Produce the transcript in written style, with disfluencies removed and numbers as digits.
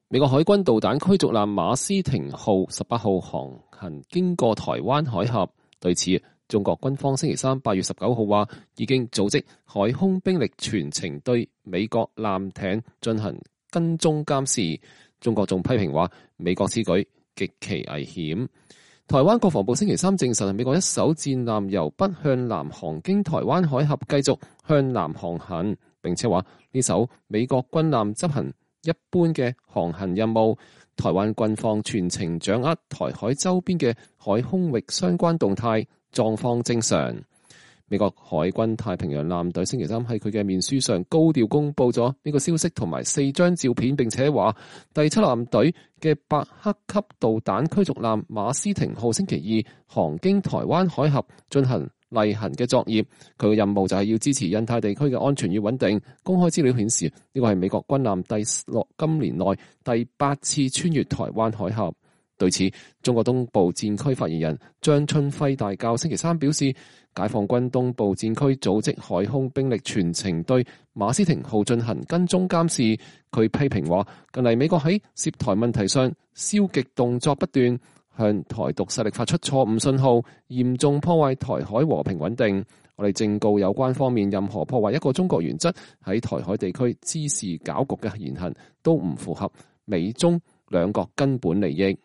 美國海軍導彈驅逐艦馬斯廷號18號航行經過台灣海峽，對此中國軍方星期三8月19號話，已經組織海空兵力全程對美國艦艇進行跟蹤監視。中國仲批評話，美國此舉極其危險。台灣國防部星期三證實，美國一艘戰艦由北向南航經台灣海峽，繼續向南航行，並且話呢艘美國軍艦執行一般嘅航行任務。台灣軍方全程掌握台海周邊嘅海空域相關動態，狀況正常。美國海軍太平洋艦隊星期三喺佢嘅面書上高調公佈咗呢個消息同埋4張照片，並且話第7艦隊嘅伯克級導彈驅逐艦馬斯廷號星期2航經台灣海峽進行例行嘅作業，佢嘅任務就係要支持印太地區嘅安全與穩定。公開資料顯示，呢個係美國軍艦今年內第8次穿越台灣海峽。對此，中國東部戰區發言人張春輝大校星期三表示，解放軍東部戰區組織海空兵力全程對馬斯廷號進行跟蹤監視。佢批評話，近嚟美國喺涉台問題上消極動作不斷，向台獨勢力發出錯誤信號，嚴重破壞台海和平穩定。我哋正告有關方面，任何破壞一個中國原則喺台海地區滋事攪局嘅言行，都唔符合美中兩國根本利益。